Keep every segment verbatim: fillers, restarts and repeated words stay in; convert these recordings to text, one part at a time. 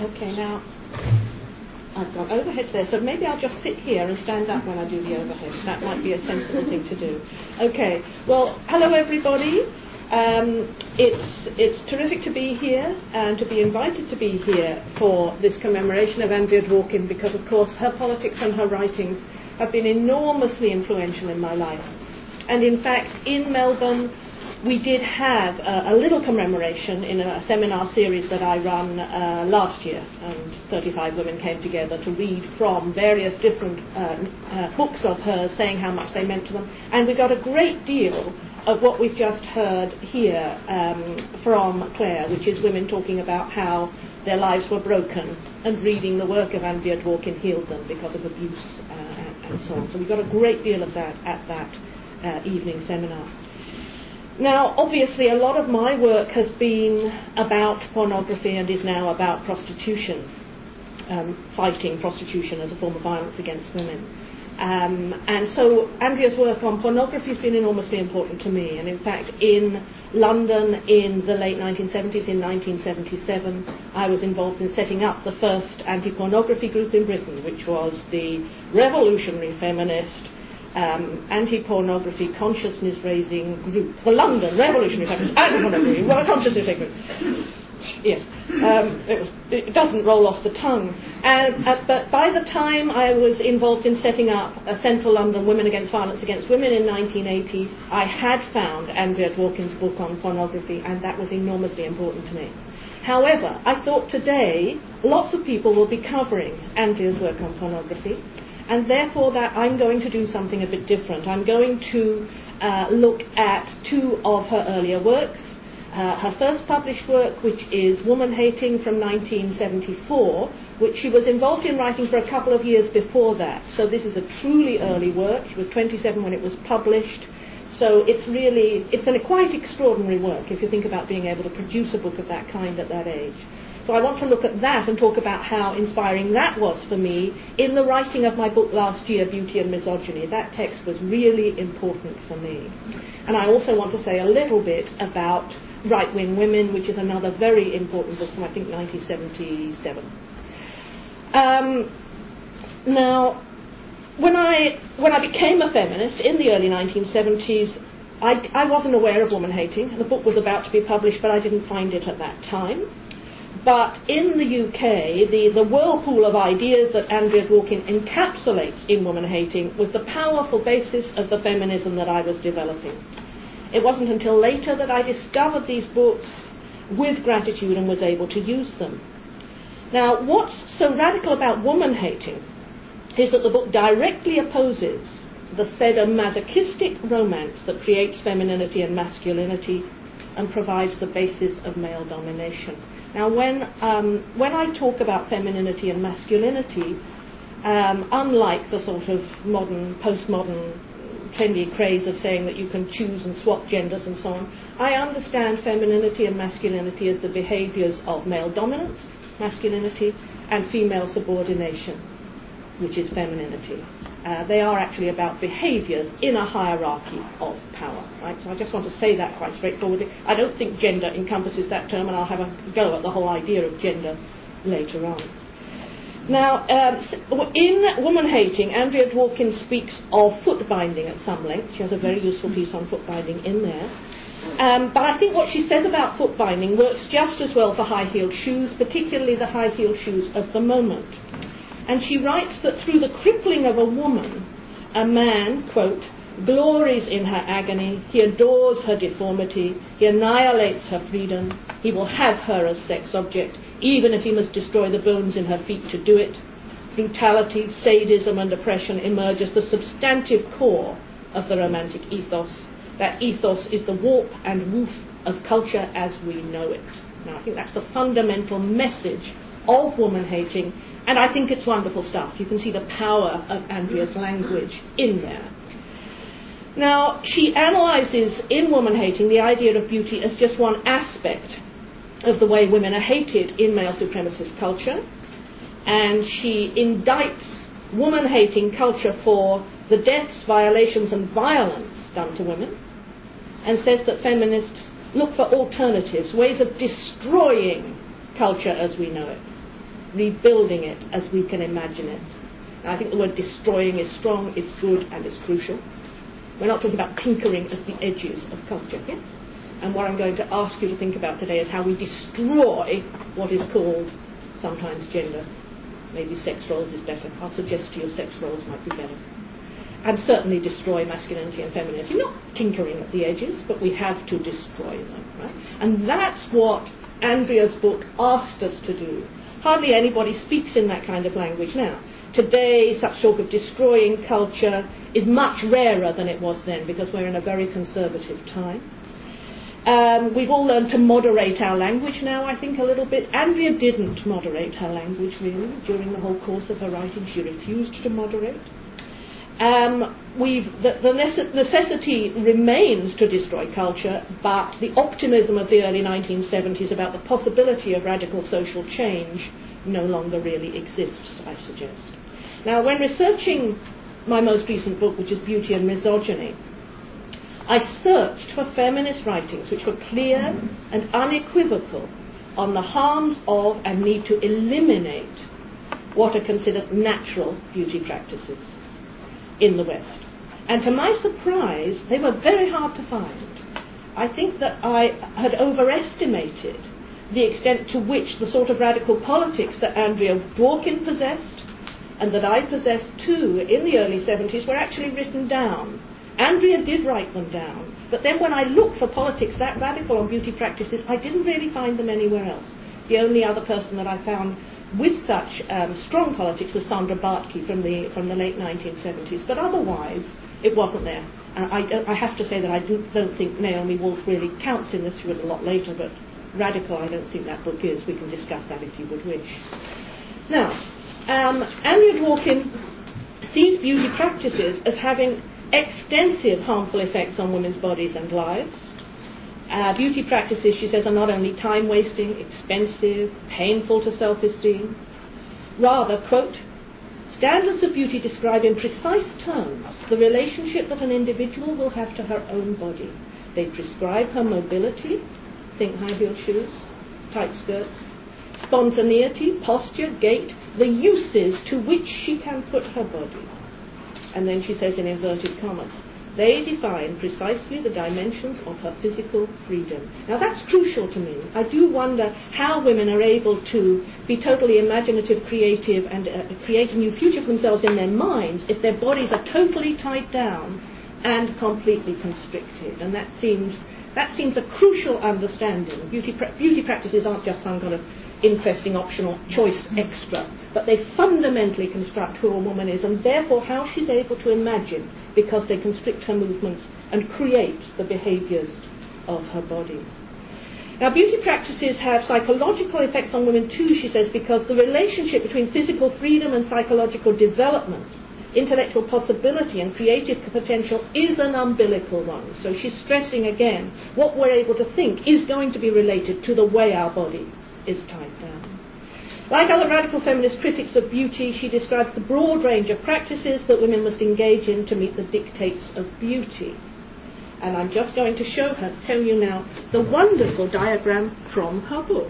Okay, now I've got overheads there, so maybe I'll just sit here and stand up when I do the overheads. That might be a sensible thing to do. Okay, well, hello everybody. Um, it's it's terrific to be here and to be invited to be here for this commemoration of Andrea Dworkin, because of course her politics and her writings have been enormously influential in my life. And in fact, in Melbourne, we did have a, a little commemoration in a seminar series that I run uh, last year, and thirty-five women came together to read from various different uh, uh, books of hers, saying how much they meant to them. And we got a great deal of what we've just heard here um, from Claire, which is women talking about how their lives were broken, and reading the work of Andrea Dworkin healed them because of abuse uh, and, and so on. So we got a great deal of that at that uh, evening seminar. Now, obviously, a lot of my work has been about pornography and is now about prostitution, um, fighting prostitution as a form of violence against women. Um, and so Andrea's work on pornography has been enormously important to me. And in fact, in London in the late nineteen seventies, in nineteen seventy-seven, I was involved in setting up the first anti-pornography group in Britain, which was the Revolutionary Feminist Um, anti-pornography consciousness-raising group, the London Revolutionary Feminist Anti-Pornography Consciousness-Raising Group. Yes, um, it, was, it doesn't roll off the tongue. And, uh, but by the time I was involved in setting up a Central London Women Against Violence Against Women in nineteen eighty, I had found Andrea Dworkin's book on pornography, and that was enormously important to me. However, I thought today lots of people will be covering Andrea's work on pornography, and therefore that I'm going to do something a bit different. I'm going to uh, look at two of her earlier works. Uh, her first published work, which is Woman Hating from nineteen seventy-four, which she was involved in writing for a couple of years before that. So this is a truly early work. She was twenty-seven when it was published. So it's really, it's a quite extraordinary work if you think about being able to produce a book of that kind at that age. So I want to look at that and talk about how inspiring that was for me in the writing of my book last year, Beauty and Misogyny. That text was really important for me. And I also want to say a little bit about Right-Wing Women, which is another very important book from, I think, nineteen seventy-seven. Um, now, when I when I became a feminist in the early nineteen seventies, I, I wasn't aware of woman hating. The book was about to be published, but I didn't find it at that time. But in the U K, the, the whirlpool of ideas that Andrea Dworkin encapsulates in Woman Hating was the powerful basis of the feminism that I was developing. It wasn't until later that I discovered these books with gratitude and was able to use them. Now, what's so radical about Woman Hating is that the book directly opposes the sadomasochistic romance that creates femininity and masculinity and provides the basis of male domination. Now, when um, when I talk about femininity and masculinity, um, unlike the sort of modern, postmodern, trendy craze of saying that you can choose and swap genders and so on, I understand femininity and masculinity as the behaviours of male dominance, masculinity, and female subordination, which is femininity. Uh, they are actually about behaviours in a hierarchy of power, right? So I just want to say that quite straightforwardly. I don't think gender encompasses that term, and I'll have a go at the whole idea of gender later on. Now, um, in Woman Hating, Andrea Dworkin speaks of foot binding at some length. She has a very useful piece on foot binding in there. Um, but I think what she says about foot binding works just as well for high-heeled shoes, particularly the high-heeled shoes of the moment. And she writes that through the crippling of a woman, a man, quote, glories in her agony, he adores her deformity, he annihilates her freedom, he will have her as sex object, even if he must destroy the bones in her feet to do it. Brutality, sadism and oppression emerge as the substantive core of the romantic ethos. That ethos is the warp and woof of culture as we know it. Now, I think that's the fundamental message of Woman Hating, and I think it's wonderful stuff. You can see the power of Andrea's language in there. Now, she analyses in Woman Hating the idea of beauty as just one aspect of the way women are hated in male supremacist culture, and she indicts woman-hating culture for the deaths, violations and violence done to women, and says that feminists look for alternatives, ways of destroying culture as we know it. rebuilding it as we can imagine it. I think the word destroying is strong, it's good, and it's crucial. We're not talking about tinkering at the edges of culture, yeah? And what I'm going to ask you to think about today is how we destroy what is called sometimes gender. Maybe sex roles is better. I'll suggest to you sex roles might be better. And certainly destroy masculinity and femininity. Not tinkering at the edges, but we have to destroy them, right? And that's what Andrea's book asked us to do. Hardly anybody speaks in that kind of language now. Today, such sort of destroying culture is much rarer than it was then, because we're in a very conservative time. Um, we've all learned to moderate our language now, I think, a little bit. Andrea didn't moderate her language, really, during the whole course of her writing. She refused to moderate. Um, we've, the, the necessity remains to destroy culture, but the optimism of the early nineteen seventies about the possibility of radical social change no longer really exists, I suggest. Now, when researching my most recent book, which is Beauty and Misogyny, I searched for feminist writings which were clear and unequivocal on the harms of and need to eliminate what are considered natural beauty practices in the West. And to my surprise, they were very hard to find. I think that I had overestimated the extent to which the sort of radical politics that Andrea Dworkin possessed and that I possessed too in the early seventies were actually written down. Andrea did write them down, but then when I looked for politics that radical on beauty practices, I didn't really find them anywhere else. The only other person that I found with such um, strong politics was Sandra Bartke from the from the late nineteen seventies, but otherwise it wasn't there. And I, I have to say that I do, don't think Naomi Wolf really counts in this. She was a lot later, but radical I don't think that book is. We can discuss that if you would wish. Now, um, Andrea Dworkin sees beauty practices as having extensive harmful effects on women's bodies and lives. Uh, beauty practices, she says, are not only time-wasting, expensive, painful to self-esteem. Rather, quote, standards of beauty describe in precise terms the relationship that an individual will have to her own body. They prescribe her mobility, think high-heeled shoes, tight skirts, spontaneity, posture, gait, the uses to which she can put her body. And then she says in inverted commas, they define precisely the dimensions of her physical freedom. Now that's crucial to me. I do wonder how women are able to be totally imaginative, creative, and uh, create a new future for themselves in their minds if their bodies are totally tied down and completely constricted. And that seems that seems a crucial understanding. Beauty, pra- beauty practices aren't just some kind of interesting optional choice extra, but they fundamentally construct who a woman is and therefore how she's able to imagine, because they constrict her movements and create the behaviours of her body. Now, beauty practices have psychological effects on women too, she says, because the relationship between physical freedom and psychological development, intellectual possibility and creative potential is an umbilical one. So she's stressing again, what we're able to think is going to be related to the way our body is tied down. Like other radical feminist critics of beauty, she describes the broad range of practices that women must engage in to meet the dictates of beauty. And I'm just going to show her, tell you now, the wonderful diagram from her book.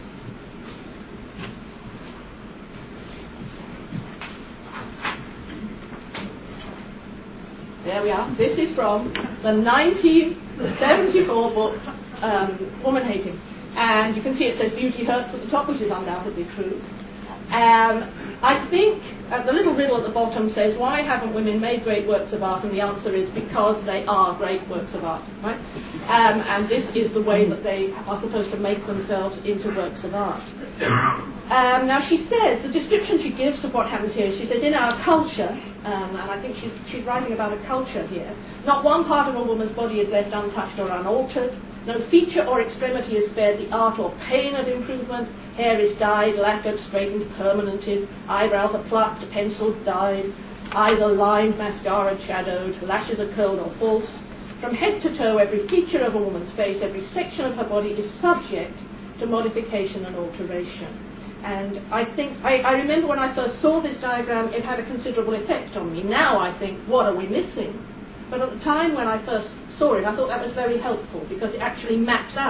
There we are. This is from the nineteen seventy-four book, um, Woman Hating. And you can see it says beauty hurts at the top, which is undoubtedly true. Um, I think uh, the little riddle at the bottom says, why haven't women made great works of art? And the answer is because they are great works of art, right? Um, and this is the way that they are supposed to make themselves into works of art. Um, now she says, the description she gives of what happens here, she says, in our culture, um, and I think she's, she's writing about a culture here, not one part of a woman's body is left untouched or unaltered. No feature or extremity is spared the art or pain of improvement. Hair is dyed, lacquered, straightened, permanented. Eyebrows are plucked, penciled, dyed. Eyes are lined, mascara shadowed. Lashes are curled or false. From head to toe, every feature of a woman's face, every section of her body is subject to modification and alteration. And I think, I, I remember when I first saw this diagram, it had a considerable effect on me. Now I think, what are we missing? But at the time when I first saw it, I thought that was very helpful because it actually maps out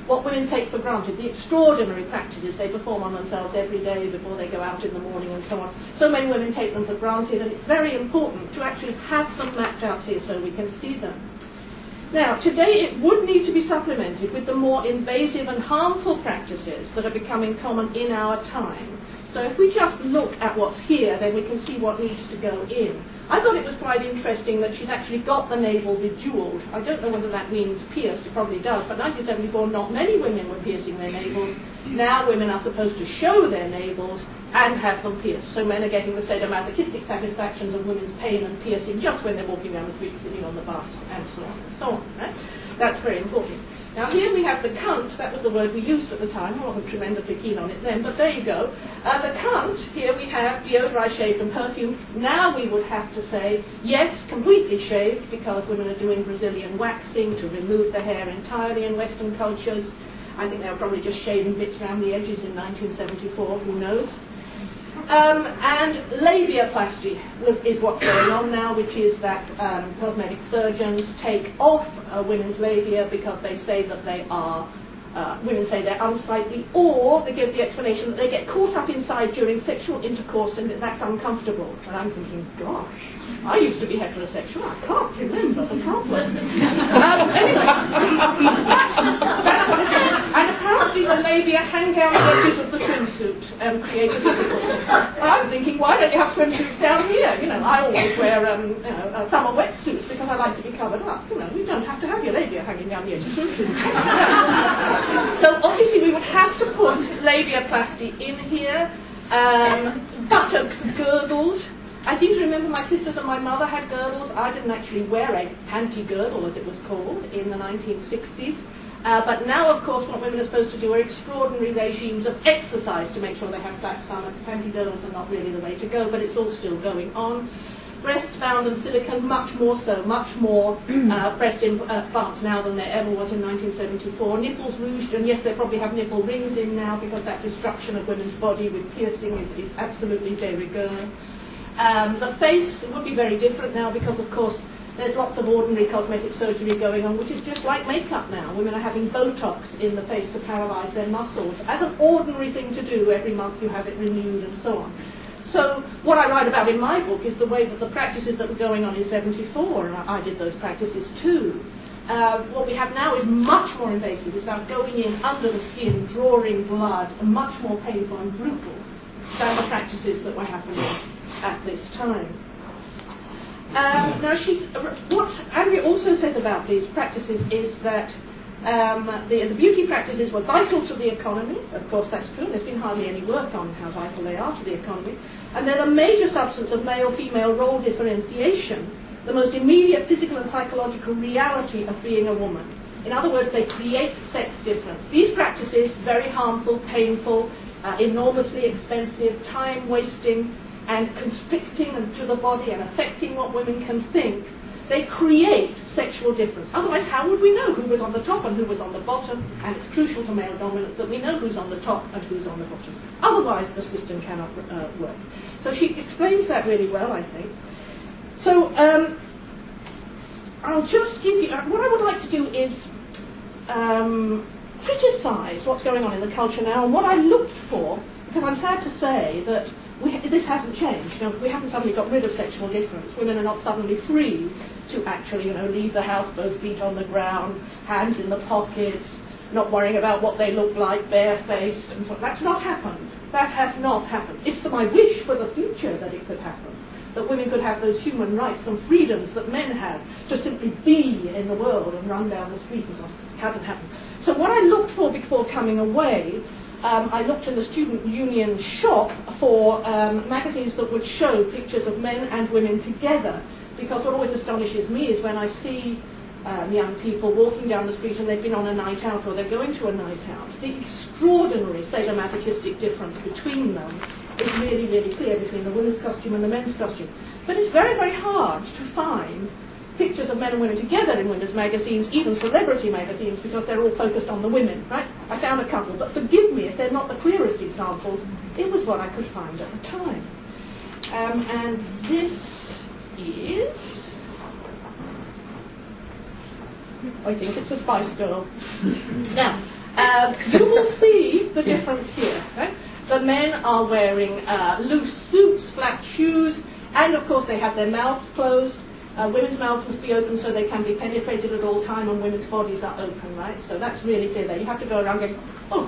what women take for granted, the extraordinary practices they perform on themselves every day before they go out in the morning and so on. So many women take them for granted, and it's very important to actually have them mapped out here so we can see them. Now, today it would need to be supplemented with the more invasive and harmful practices that are becoming common in our time. So if we just look at what's here, then we can see what needs to go in. I thought it was quite interesting that she's actually got the navel bejeweled. I don't know whether that means pierced, it probably does, but nineteen seventy-four, not many women were piercing their navels. Now women are supposed to show their navels and have them pierced. So men are getting the sadomasochistic satisfactions of women's pain and piercing just when they're walking down the street, sitting on the bus, and so on and so on. Right? That's very important. Now here we have the cunt, that was the word we used at the time, I wasn't tremendously keen on it then, but there you go. Uh, the cunt, here we have deodorized, shaved and perfumed. Now we would have to say, yes, completely shaved, because women are doing Brazilian waxing to remove the hair entirely in Western cultures. I think they were probably just shaving bits around the edges in nineteen seventy-four, who knows. Um, and labiaplasty was, is what's going on now, which is that um, cosmetic surgeons take off uh, women's labia because they say that they are, uh, women say they're unsightly, or they give the explanation that they get caught up inside during sexual intercourse and that that's uncomfortable. And I'm thinking, gosh, I used to be heterosexual, I can't remember the problem. um, anyway, that's, that's what it is. And apparently the labia hang down the edges of the swimsuit and create a difficulty. I'm thinking, why don't you have swimsuits down here? You know, I always wear um, you know, uh, summer wetsuits because I like to be covered up. You know, you don't have to have your labia hanging down the edge of swimsuits. So obviously we would have to put labiaplasty in here. Um, buttocks girdled. I seem to remember my sisters and my mother had girdles. I didn't actually wear a panty girdle, as it was called, in the nineteen sixties. Uh, but now, of course, what women are supposed to do are extraordinary regimes of exercise to make sure they have flat stomach. Panty girdles are not really the way to go, but it's all still going on. Breasts found in silicone, much more so, much more uh, breast implants now than there ever was in nineteen seventy-four. Nipples rouged, and yes, they probably have nipple rings in now because that destruction of women's body with piercing is, is absolutely de rigueur. Um, the face would be very different now because, of course, there's lots of ordinary cosmetic surgery going on, which is just like makeup now. Women are having Botox in the face to paralyze their muscles. As an ordinary thing to do, every month you have it renewed and so on. So what I write about in my book is the way that the practices that were going on in seventy-four, and I, I did those practices too. Uh, what we have now is much more invasive. It's about going in under the skin, drawing blood, and much more painful and brutal than the practices that were happening at this time. Um, now, she's, what Andrea also says about these practices is that um, the, the beauty practices were vital to the economy. Of course, that's true. There's been hardly any work on how vital they are to the economy. And they're the major substance of male-female role differentiation, the most immediate physical and psychological reality of being a woman. In other words, they create sex difference. These practices, very harmful, painful, uh, enormously expensive, time-wasting, and constricting to the body and affecting what women can think, they create sexual difference. Otherwise, how would we know who was on the top and who was on the bottom? And it's crucial to male dominance that we know who's on the top and who's on the bottom. Otherwise, the system cannot uh, work. So she explains that really well, I think. So um, I'll just give you, uh, what I would like to do is um, criticize what's going on in the culture now and what I looked for, because I'm sad to say that We, this hasn't changed. You know, we haven't suddenly got rid of sexual difference. Women are not suddenly free to actually, you know, leave the house both feet on the ground, hands in the pockets, not worrying about what they look like, barefaced, and so on. That's not happened. That has not happened. It's my wish for the future that it could happen, that women could have those human rights and freedoms that men have to simply be in the world and run down the street and so on. It hasn't happened. So what I looked for before coming away, Um, I looked in the student union shop for um, magazines that would show pictures of men and women together, because what always astonishes me is when I see um, young people walking down the street and they've been on a night out or they're going to a night out. The extraordinary sadomasochistic difference between them is really, really clear between the women's costume and the men's costume. But it's very, very hard to find pictures of men and women together in women's magazines, even celebrity magazines, because they're all focused on the women, right? I found a couple, but forgive me if they're not the clearest examples. It was what I could find at the time. Um, and this is... I think it's a Spice Girl. Now, Um, you will see the difference here. Right? The men are wearing uh, loose suits, flat shoes, and of course they have their mouths closed. Uh, women's mouths must be open so they can be penetrated at all time, and women's bodies are open, right? So that's really clear there. You have to go around going, oh.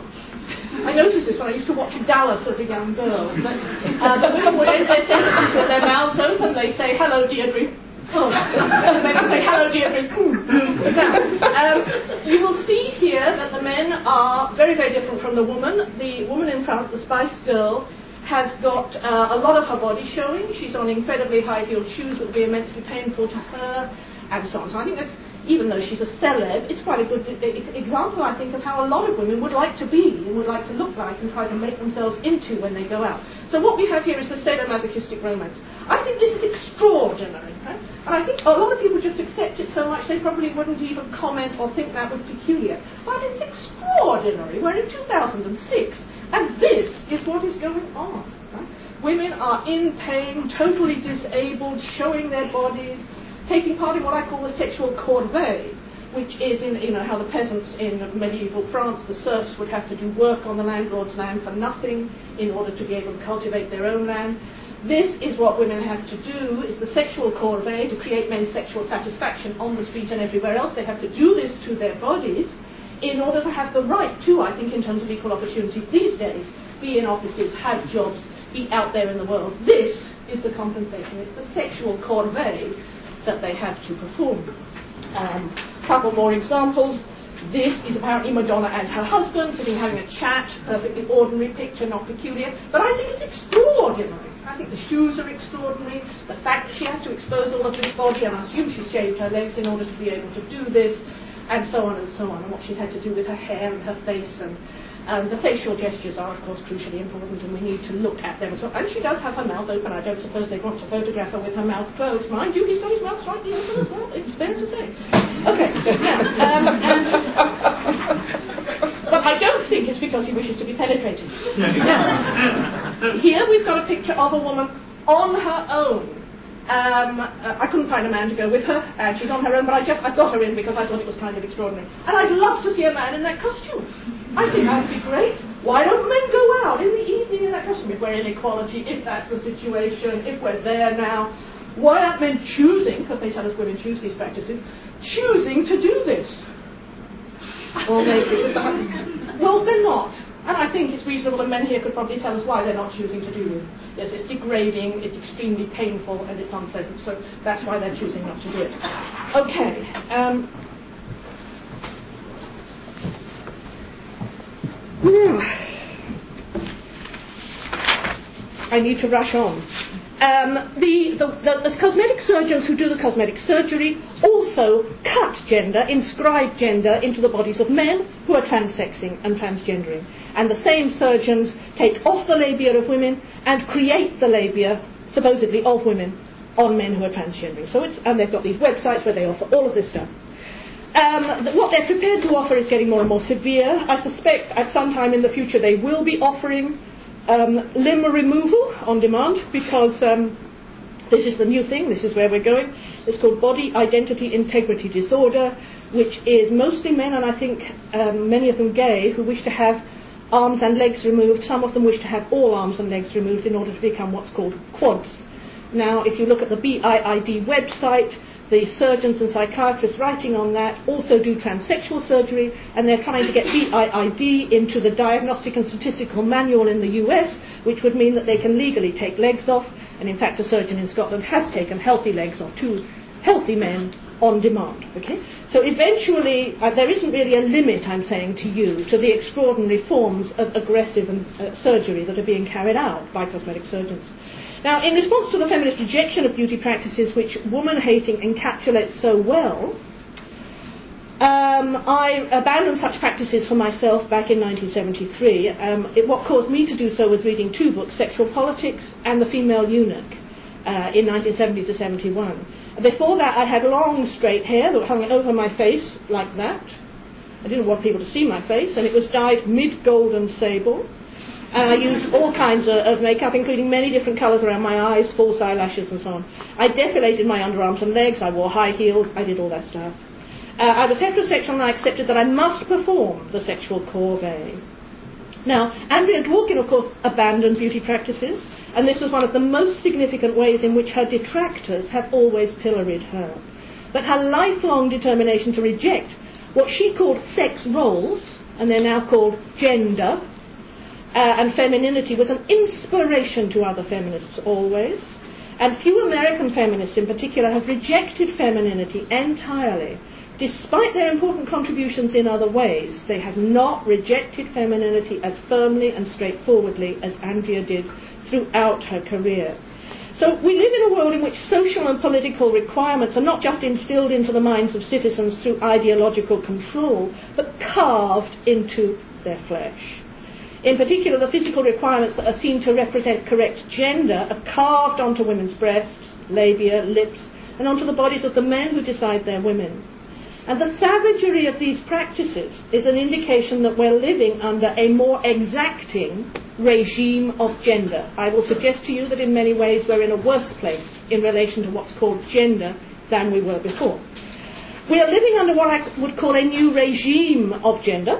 I noticed this when I used to watch Dallas as a young girl. That, uh, the women would end their sentences with their mouths open. They say, hello, Deirdre. Oh. They would say, hello, Deirdre. Now, um, you will see here that the men are very, very different from the woman. The woman in front, the Spice Girl, has got uh, a lot of her body showing. She's on incredibly high-heeled shoes that would be immensely painful to her, and so on. So I think that's, even though she's a celeb, it's quite a good e- example, I think, of how a lot of women would like to be and would like to look like and try to make themselves into when they go out. So what we have here is the sadomasochistic romance. I think this is extraordinary, right? And I think a lot of people just accept it so much they probably wouldn't even comment or think that was peculiar. But it's extraordinary. We're in two thousand six. And this is what is going on. Right? Women are in pain, totally disabled, showing their bodies, taking part in what I call the sexual corvée, which is in, you know, how the peasants in medieval France, the serfs, would have to do work on the landlord's land for nothing in order to be able to cultivate their own land. This is what women have to do, is the sexual corvée, to create men's sexual satisfaction on the street and everywhere else. They have to do this to their bodies in order to have the right to, I think, in terms of equal opportunities these days, be in offices, have jobs, be out there in the world. This is the compensation. It's the sexual corvée that they have to perform. A um, couple more examples. This is apparently Madonna and her husband sitting having a chat, perfectly ordinary picture, not peculiar, but I think it's extraordinary. I think the shoes are extraordinary, the fact that she has to expose all of this body, and I assume she's shaved her legs in order to be able to do this, and so on and so on, and what she's had to do with her hair and her face, and um, the facial gestures are, of course, crucially important, and we need to look at them as well. And she does have her mouth open. I don't suppose they want to photograph her with her mouth closed. Mind you, he's got his mouth slightly open as well. It's fair to say. Okay, now, um, and, but I don't think it's because he wishes to be penetrated. Now, here we've got a picture of a woman on her own. Um, uh, I couldn't find a man to go with her, and she's on her own, but I just I got her in because I thought it was kind of extraordinary. And I'd love to see a man in that costume. I think that would be great. Why don't men go out in the evening in that costume? If we're in equality, if that's the situation, if we're there now, why aren't men choosing, because they tell us women choose these practices, choosing to do this? Well, maybe. Well, they're not. And I think it's reasonable, and men here could probably tell us why they're not choosing to do this. Yes, it's degrading, it's extremely painful, and it's unpleasant, so that's why they're choosing not to do it. Okay. Um, I need to rush on. Um, the, the, the, the cosmetic surgeons who do the cosmetic surgery also cut gender, inscribe gender into the bodies of men who are transexing and transgendering. And the same surgeons take off the labia of women and create the labia, supposedly, of women on men who are transgendering. So it's, and they've got these websites where they offer all of this stuff. Um, th- what they're prepared to offer is getting more and more severe. I suspect at some time in the future they will be offering um, limb removal on demand, because um, this is the new thing, this is where we're going. It's called body identity integrity disorder, which is mostly men, and I think um, many of them gay, who wish to have arms and legs removed. Some of them wish to have all arms and legs removed in order to become what's called quads. Now, if you look at the B I I D website, the surgeons and psychiatrists writing on that also do transsexual surgery, and they're trying to get B I I D into the Diagnostic and Statistical Manual in the U S, which would mean that they can legally take legs off, and in fact a surgeon in Scotland has taken healthy legs off to healthy men on demand. Okay? So eventually, uh, there isn't really a limit, I'm saying to you, to the extraordinary forms of aggressive and, uh, surgery that are being carried out by cosmetic surgeons. Now, in response to the feminist rejection of beauty practices, which woman-hating encapsulates so well, um, I abandoned such practices for myself back in nineteen seventy-three. Um, it, what caused me to do so was reading two books, Sexual Politics and The Female Eunuch, uh, in nineteen seventy to seventy-one. Before that, I had long, straight hair that hung over my face like that. I didn't want people to see my face, and it was dyed mid-gold and sable. And I used all kinds of, of makeup, including many different colours around my eyes, false eyelashes and so on. I depilated my underarms and legs, I wore high heels, I did all that stuff. Uh, I was heterosexual and I accepted that I must perform the sexual corvée. Now, Andrea Dworkin, of course, abandoned beauty practices, and this was one of the most significant ways in which her detractors have always pilloried her. But her lifelong determination to reject what she called sex roles, and they're now called gender, uh, and femininity was an inspiration to other feminists always. And few American feminists in particular have rejected femininity entirely. Despite their important contributions in other ways, they have not rejected femininity as firmly and straightforwardly as Andrea did throughout her career. So we live in a world in which social and political requirements are not just instilled into the minds of citizens through ideological control, but carved into their flesh. In particular, the physical requirements that are seen to represent correct gender are carved onto women's breasts, labia, lips, and onto the bodies of the men who decide they're women. And the savagery of these practices is an indication that we're living under a more exacting regime of gender. I will suggest to you that in many ways we're in a worse place in relation to what's called gender than we were before. We are living under what I would call a new regime of gender.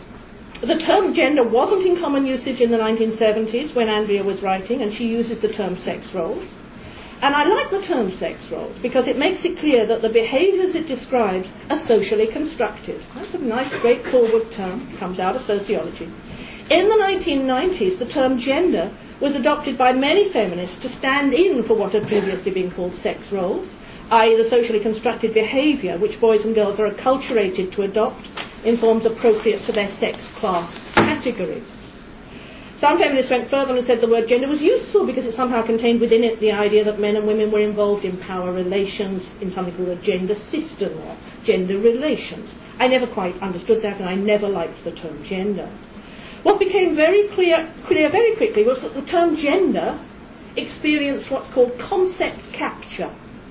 The term gender wasn't in common usage in the nineteen seventies when Andrea was writing, and she uses the term sex roles. And I like the term sex roles because it makes it clear that the behaviours it describes are socially constructed. That's a nice, straightforward term. It comes out of sociology. In the nineteen nineties, the term gender was adopted by many feminists to stand in for what had previously been called sex roles, that is the socially constructed behaviour which boys and girls are acculturated to adopt in forms appropriate to their sex class categories. Some feminists went further and said the word gender was useful because it somehow contained within it the idea that men and women were involved in power relations in something called a gender system or gender relations. I never quite understood that, and I never liked the term gender. What became very clear, clear very quickly was that the term gender experienced what's called concept capture,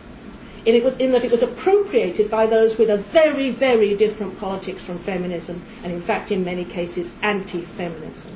in, it was, in that it was appropriated by those with a very, very different politics from feminism, and in fact in many cases anti-feminism.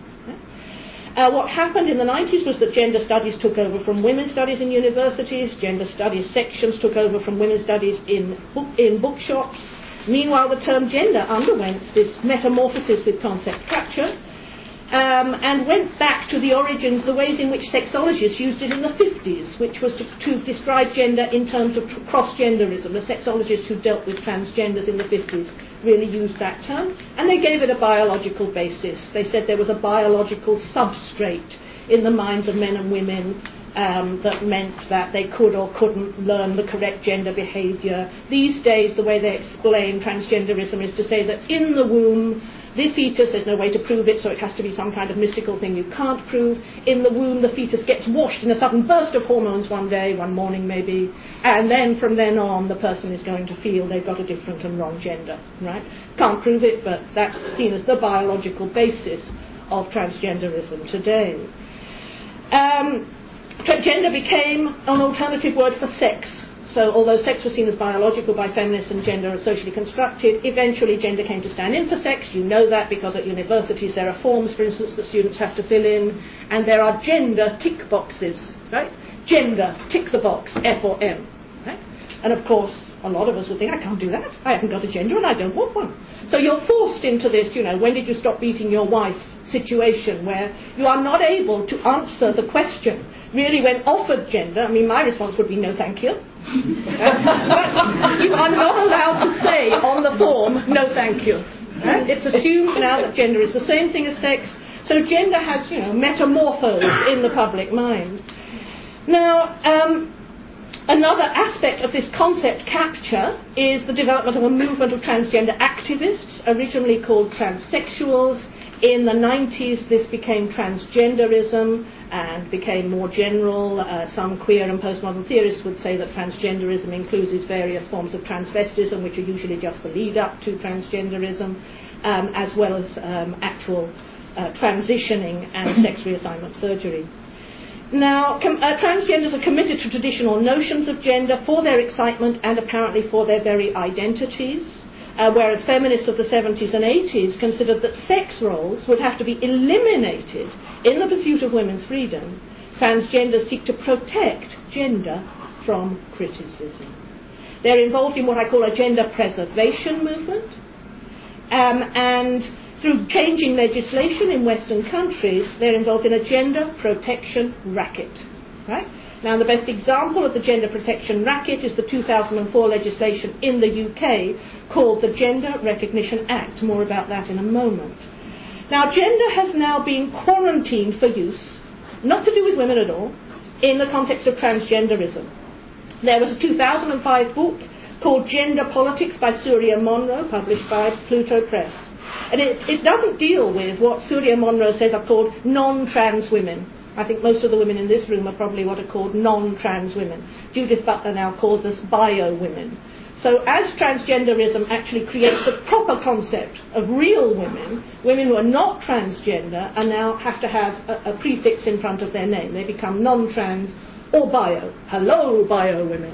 Uh, what happened in the nineties was that gender studies took over from women's studies in universities, gender studies sections took over from women's studies in, book, in bookshops. Meanwhile, the term gender underwent this metamorphosis with concept capture, um, and went back to the origins, the ways in which sexologists used it in the fifties, which was to, to describe gender in terms of tr- cross-genderism. The sexologists who dealt with transgenders in the fifties really used that term, and they gave it a biological basis. They said there was a biological substrate in the minds of men and women um, that meant that they could or couldn't learn the correct gender behaviour. These days, the way they explain transgenderism is to say that in the womb, the fetus, there's no way to prove it, so it has to be some kind of mystical thing you can't prove. In the womb, the fetus gets washed in a sudden burst of hormones one day, one morning maybe, and then from then on, the person is going to feel they've got a different and wrong gender, right? Can't prove it, but that's seen as the biological basis of transgenderism today. Um, gender became an alternative word for sex. So although sex was seen as biological by feminists and gender as socially constructed, eventually gender came to stand in for sex. You know that because at universities there are forms, for instance, that students have to fill in, and there are gender tick boxes, right? Gender, tick the box, F or M, right? And of course, a lot of us would think, I can't do that. I haven't got a gender and I don't want one. So you're forced into this, you know, when did you stop beating your wife situation where you are not able to answer the question. Really, when offered gender, I mean, my response would be no, thank you. But you are not allowed to say on the form, no, thank you. Right? It's assumed now that gender is the same thing as sex. So gender has, you know, metamorphosed in the public mind. Now, um, another aspect of this concept capture is the development of a movement of transgender activists, originally called transsexuals. In the nineties, this became transgenderism and became more general. Uh, some queer and postmodern theorists would say that transgenderism includes various forms of transvestism, which are usually just the lead-up to transgenderism, um, as well as um, actual uh, transitioning and sex reassignment surgery. Now, com- uh, transgenders are committed to traditional notions of gender for their excitement and apparently for their very identities. Uh, whereas feminists of the seventies and eighties considered that sex roles would have to be eliminated in the pursuit of women's freedom, transgenders seek to protect gender from criticism. They're involved in what I call a gender preservation movement. Um, and through changing legislation in Western countries, they're involved in a gender protection racket. Right? Now, the best example of the gender protection racket is the two thousand four legislation in the U K called the Gender Recognition Act. More about that in a moment. Now, gender has now been quarantined for use, not to do with women at all, in the context of transgenderism. There was a two thousand five book called Gender Politics by Surya Monroe, published by Pluto Press. And it, it doesn't deal with what Surya Monroe says are called non-trans women. I think most of the women in this room are probably what are called non-trans women. Judith Butler now calls us bio-women. So as transgenderism actually creates the proper concept of real women, women who are not transgender are now have to have a, a prefix in front of their name. They become non-trans or bio. Hello, bio-women.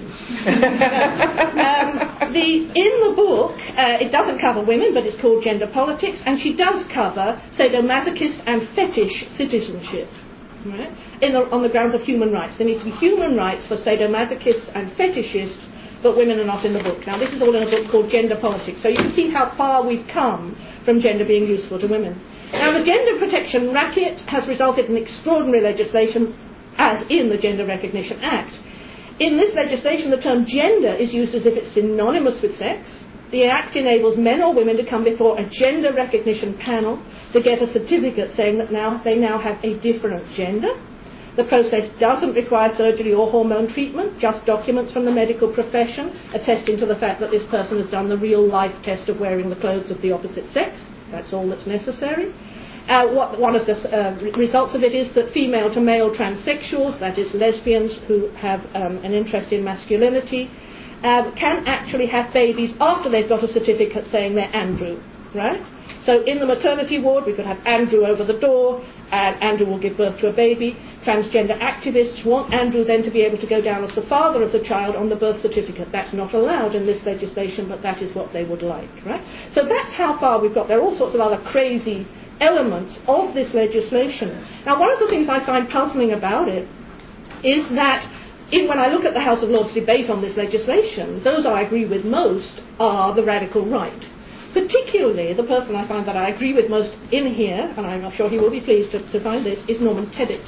um, the, in the book, uh, it doesn't cover women, but it's called Gender Politics, and she does cover sadomasochist and fetish citizenship. Right? In the, on the grounds of human rights. There needs to be human rights for sadomasochists and fetishists, but women are not in the book. Now, this is all in a book called Gender Politics, so you can see how far we've come from gender being useful to women. Now, the gender protection racket has resulted in extraordinary legislation, as in the Gender Recognition Act. In this legislation, the term gender is used as if it's synonymous with sex. The Act enables men or women to come before a gender recognition panel to get a certificate saying that now they now have a different gender. The process doesn't require surgery or hormone treatment, just documents from the medical profession attesting to the fact that this person has done the real life test of wearing the clothes of the opposite sex. That's all that's necessary. Uh, what, one of the uh, results of it is that female to male transsexuals, that is lesbians who have um, an interest in masculinity, um, can actually have babies after they've got a certificate saying they're Andrew, right? So in the maternity ward, we could have Andrew over the door, and Andrew will give birth to a baby. Transgender activists want Andrew then to be able to go down as the father of the child on the birth certificate. That's not allowed in this legislation, but that is what they would like, right? So that's how far we've got. There are all sorts of other crazy elements of this legislation. Now, one of the things I find puzzling about it is that in, when I look at the House of Lords debate on this legislation, those I agree with most are the radical right. Particularly, the person I find that I agree with most in here, and I'm sure he will be pleased to, to find this, is Norman Tebbit.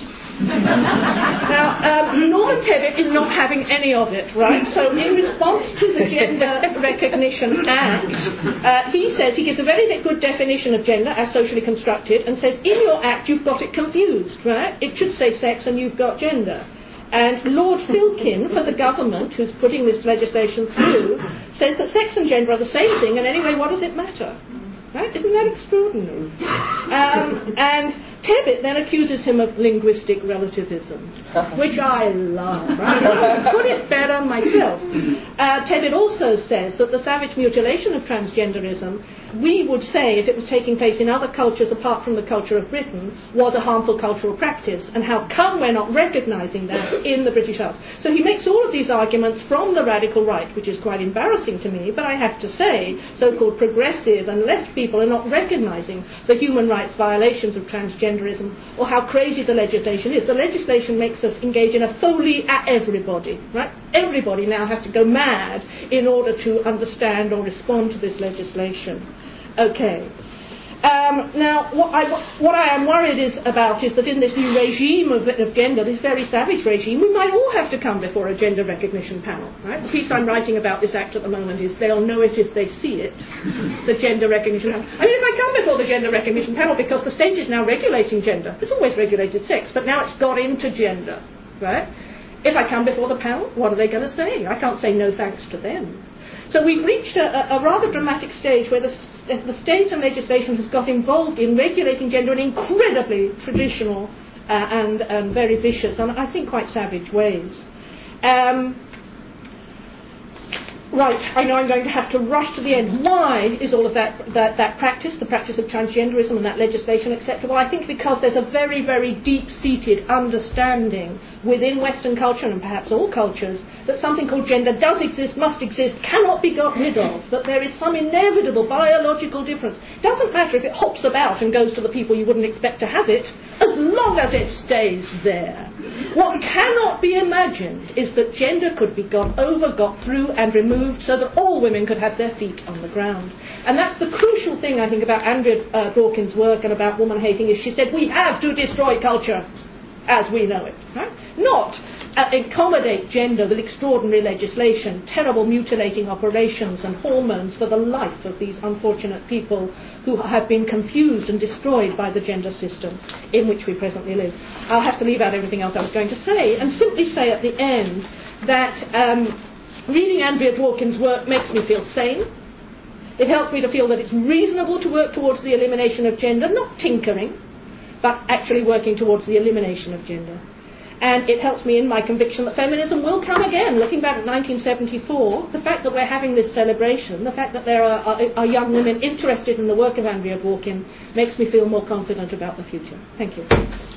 Now, um, Norman Tebbit is not having any of it, right? So in response to the Gender Recognition Act, uh, he says, he gives a very good definition of gender as socially constructed, and says, in your act you've got it confused, right? It should say sex and you've got gender. And Lord Filkin, for the government, who's putting this legislation through, says that sex and gender are the same thing, and anyway, what does it matter? Right? Isn't that extraordinary? Um, and Tebbit then accuses him of linguistic relativism, which I love. Right? I put it better myself. Uh, Tebbit also says that the savage mutilation of transgenderism, we would say, if it was taking place in other cultures apart from the culture of Britain, was a harmful cultural practice, and how come we're not recognising that in the British House. So he makes all of these arguments from the radical right, which is quite embarrassing to me, but I have to say, so-called progressive and left people are not recognising the human rights violations of transgenderism, or how crazy the legislation is. The legislation makes us engage in a folly at everybody, right? Everybody now has to go mad in order to understand or respond to this legislation. Okay. Um, now, what I, what I am worried is about is that in this new regime of, of gender, this very savage regime, we might all have to come before a gender recognition panel. Right? The piece I'm writing about this act at the moment is they'll know it if they see it, the gender recognition panel. I mean, if I come before the gender recognition panel, because the state is now regulating gender, it's always regulated sex, but now it's got into gender. Right? If I come before the panel, what are they going to say? I can't say no thanks to them. So we've reached a, a rather dramatic stage where the, the state and legislation has got involved in regulating gender in incredibly traditional uh, and um, very vicious and I think quite savage ways. Um, Right, I know I'm going to have to rush to the end. Why is all of that, that, that practice, the practice of transgenderism and that legislation acceptable? I think because there's a very, very deep-seated understanding within Western culture, and perhaps all cultures, that something called gender does exist, must exist, cannot be got rid of, that there is some inevitable biological difference. It doesn't matter if it hops about and goes to the people you wouldn't expect to have it, as long as it stays there. What cannot be imagined is that gender could be got over, got through and removed so that all women could have their feet on the ground. And that's the crucial thing, I think, about Andrea uh, Dworkin's work and about woman hating is she said we have to destroy culture as we know it. Right? Not uh, accommodate gender with extraordinary legislation, terrible mutilating operations and hormones for the life of these unfortunate people who have been confused and destroyed by the gender system in which we presently live. I'll have to leave out everything else I was going to say and simply say at the end that um, reading Andrea Dworkin's work makes me feel sane. It helps me to feel that it's reasonable to work towards the elimination of gender, not tinkering, but actually working towards the elimination of gender. And it helps me in my conviction that feminism will come again. Looking back at nineteen seventy-four, the fact that we're having this celebration, the fact that there are, are, are young women interested in the work of Andrea Dworkin makes me feel more confident about the future. Thank you.